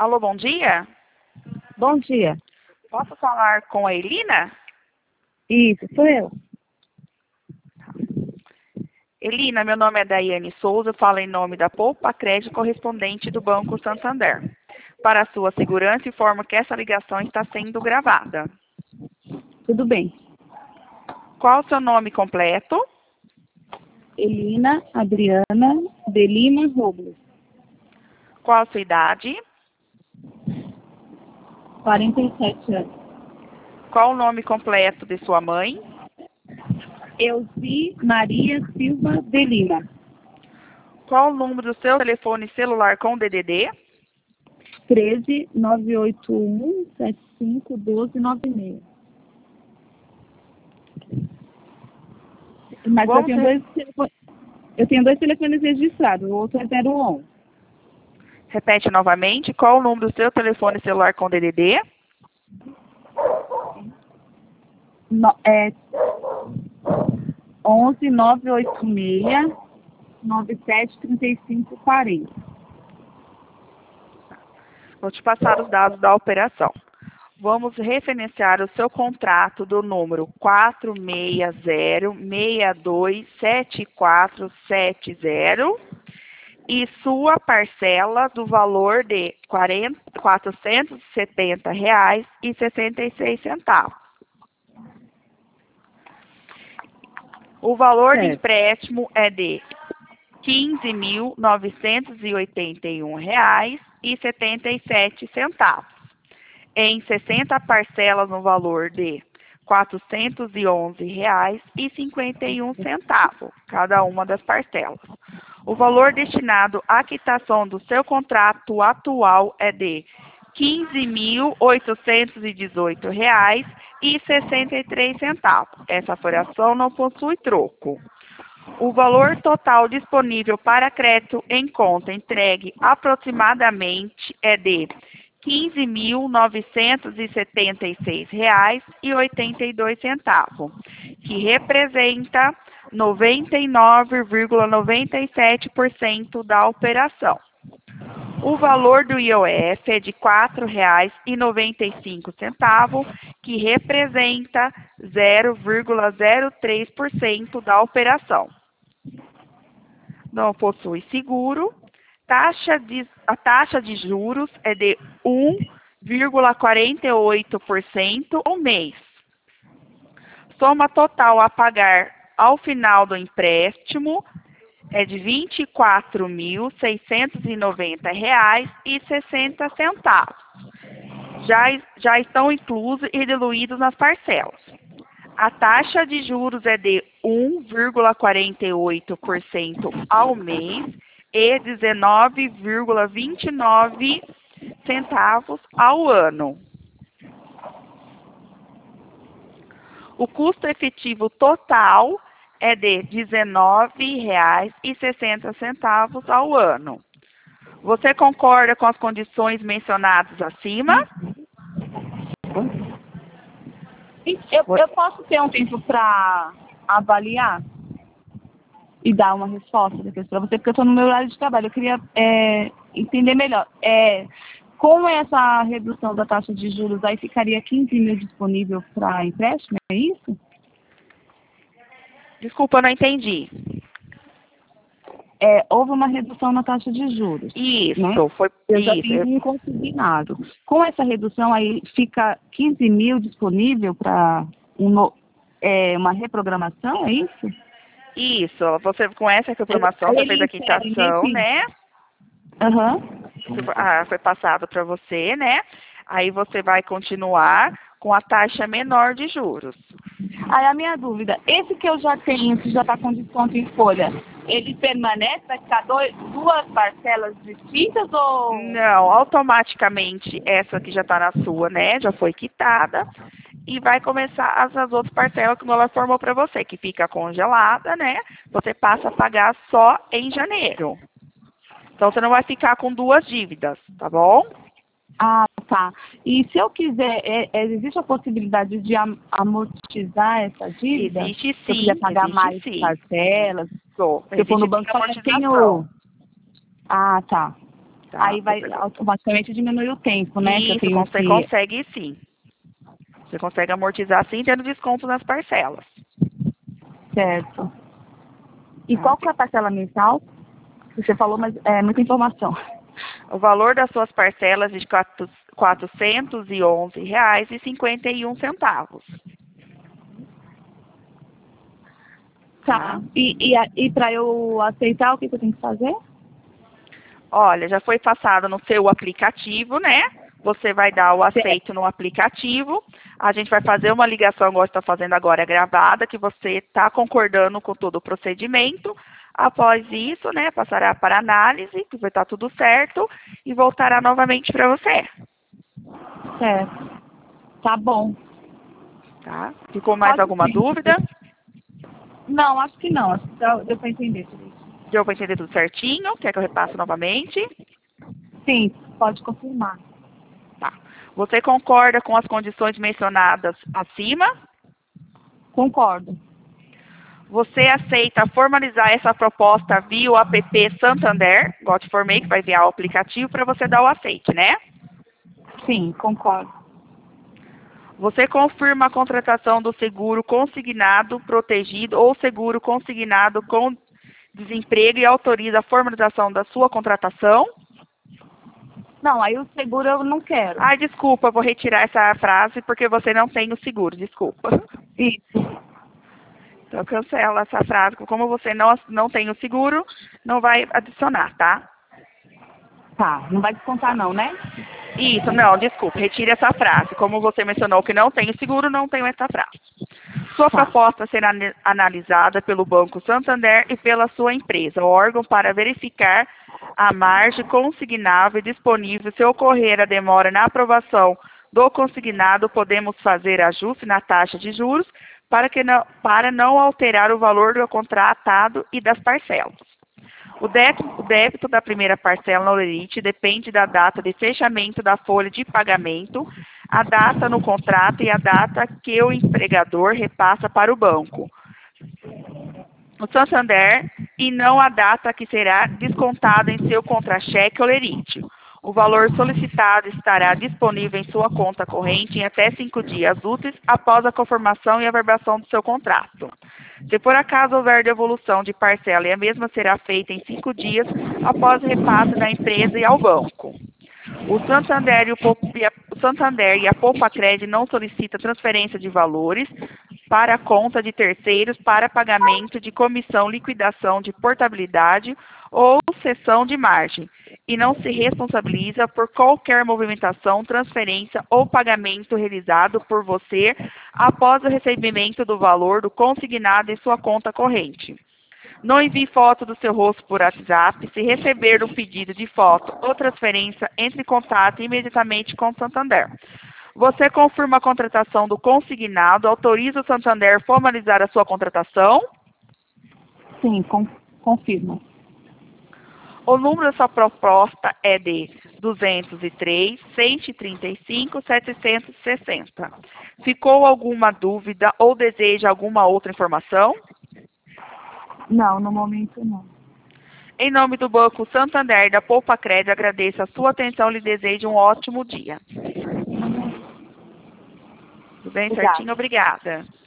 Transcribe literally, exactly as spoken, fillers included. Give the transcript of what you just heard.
Alô, bom dia. Bom dia. Posso falar com a Elina? Isso, sou eu. Elina, meu nome é Daiane Souza, falo em nome da Poupa Crédito correspondente do Banco Santander. Para a sua segurança, informo que essa ligação está sendo gravada. Tudo bem. Qual o seu nome completo? Elina Adriana de Lima Robles, Qual a sua idade? quarenta e sete anos. Qual o nome completo de sua mãe? Elzi Maria Silva de Lima. Qual o número do seu telefone celular com D D D? treze, nove oito um, sete cinco, doze, nove seis. Mas eu Vamos tenho, re- dois telefones, eu tenho dois telefones registrados, o outro é zero um. Repete novamente. Qual o número do seu telefone celular com D D D? No, é onze, nove oito seis, nove sete três cinco quatro zero. Vou te passar os dados da operação. Vamos referenciar o seu contrato do número quatro seis zero, seis dois sete quatro sete zero e sua parcela do valor de quatrocentos e setenta reais e sessenta e seis centavos. O valor de Certo. empréstimo é de quinze mil novecentos e oitenta e um reais e setenta e sete centavos. Em sessenta parcelas no valor de quatrocentos e onze reais e cinquenta e um centavos, cada uma das parcelas. O valor destinado à quitação do seu contrato atual é de quinze mil oitocentos e dezoito reais e sessenta e três centavos. Essa operação não possui troco. O valor total disponível para crédito em conta entregue aproximadamente é de quinze mil novecentos e setenta e seis reais e oitenta e dois centavos, que representa noventa e nove vírgula noventa e sete por cento da operação. O valor do I O F é de quatro reais e noventa e cinco centavos, que representa zero vírgula zero três por cento da operação. Não possui seguro. Taxa de, a taxa de juros é de um vírgula quarenta e oito por cento ao mês. Soma total a pagar ao final do empréstimo é de vinte e quatro mil seiscentos e noventa reais e sessenta centavos. Já, já estão inclusos e diluídos nas parcelas. A taxa de juros é de um vírgula quarenta e oito por cento ao mês e dezenove vírgula vinte e nove centavos ao ano. O custo efetivo total é de dezenove reais e sessenta centavos ao ano. Você concorda com as condições mencionadas acima? Eu, eu posso ter um tempo para avaliar e dar uma resposta depois para você, porque eu estou no meu horário de trabalho. Eu queria é, entender melhor. É, com essa redução da taxa de juros, aí ficaria quinze mil disponível para empréstimo, é isso? Desculpa, eu não entendi. É, houve uma redução na taxa de juros. Isso, né? foi Eu já isso. tenho um consignado. Com essa redução aí, fica quinze mil disponível para um no- é, uma reprogramação, é isso? Isso, você com essa reclamação, Aí você ele fez a insere, quitação, enfim. né? Aham. Ah, foi passado para você, né? Aí você vai continuar com a taxa menor de juros. Aí a minha dúvida, esse que eu já tenho, que já está com desconto em folha, ele permanece? Vai ficar dois, duas parcelas distintas ou... Não, automaticamente essa que já está na sua, né? Já foi quitada. E vai começar as, as outras parcelas que ela formou para você, que fica congelada, né? Você passa a pagar só em janeiro. Então, você não vai ficar com duas dívidas, tá bom? Ah, tá. E se eu quiser, é, é, existe a possibilidade de am- amortizar essa dívida? Existe Se eu quiser sim, pagar existe mais sim. parcelas? Só, Se eu for no existe banco, sim eu tenho... amortização. Ah, tá. Tá? Aí vai Você... automaticamente diminuir o tempo, né? Isso, que eu tenho você que... consegue sim. Você consegue amortizar sim, tendo desconto nas parcelas. Certo. E Tá? qual que é a parcela mensal? Você falou, mas é muita informação. O valor das suas parcelas é de quatrocentos e onze reais e cinquenta e um centavos. Tá. E, e, a- e para eu aceitar, o que, que eu tenho que fazer? Olha, já foi passado no seu aplicativo, né? Você vai dar o aceito no aplicativo. A gente vai fazer uma ligação, igual está fazendo agora, gravada, que você está concordando com todo o procedimento. Após isso, né, passará para análise, que vai estar tudo certo, e voltará novamente para você. Certo. Tá bom. Tá? Ficou mais Pode alguma sim. dúvida? Não, acho que não. Acho que deu, deu para entender tudo isso. Deu para entender tudo certinho? Quer que eu repasse novamente? Sim, pode confirmar. Tá. Você concorda com as condições mencionadas acima? Concordo. Você aceita formalizar essa proposta via o app Santander, igual te formei, que vai enviar o aplicativo para você dar o aceite, né? Sim, concordo. Você confirma a contratação do seguro consignado, protegido ou seguro consignado com desemprego e autoriza a formalização da sua contratação? Não, aí o seguro eu não quero. Ai, desculpa, vou retirar essa frase porque você não tem o seguro, desculpa. Isso. Então cancela essa frase, como você não, não tem o seguro, não vai adicionar, tá? Tá, não vai descontar não, né? Isso, não, desculpa, retire essa frase. Como você mencionou que não tem o seguro, não tem essa frase. Sua Tá. proposta será analisada pelo Banco Santander e pela sua empresa, órgão para verificar a margem consignável disponível. Se ocorrer a demora na aprovação do consignado, podemos fazer ajuste na taxa de juros para, que não, para não alterar o valor do contratado e das parcelas. O débito, o débito da primeira parcela na Olerite depende da data de fechamento da folha de pagamento, a data no contrato e a data que o empregador repassa para o banco, o Santander, e não a data que será descontada em seu contra-cheque Olerite. O valor solicitado estará disponível em sua conta corrente em até cinco dias úteis após a conformação e averbação do seu contrato. Se por acaso houver devolução de parcela e a mesma será feita em cinco dias após o repasse da empresa e ao banco. O Santander e, o Poupa, o Santander e a Poupa Cred não solicitam transferência de valores para a conta de terceiros para pagamento de comissão, liquidação de portabilidade ou cessão de margem e não se responsabiliza por qualquer movimentação, transferência ou pagamento realizado por você após o recebimento do valor do consignado em sua conta corrente. Não envie foto do seu rosto por WhatsApp. Se receber um pedido de foto ou transferência, entre em contato imediatamente com o Santander. Você confirma a contratação do consignado, autoriza o Santander a formalizar a sua contratação? Sim, com, confirmo. O número da sua proposta é de duzentos e três, cento e trinta e cinco, setecentos e sessenta. Ficou alguma dúvida ou deseja alguma outra informação? Não, no momento não. Em nome do Banco Santander e da Poupa Cred, agradeço a sua atenção e lhe desejo um ótimo dia. Tudo bem, Obrigada. certinho? Obrigada.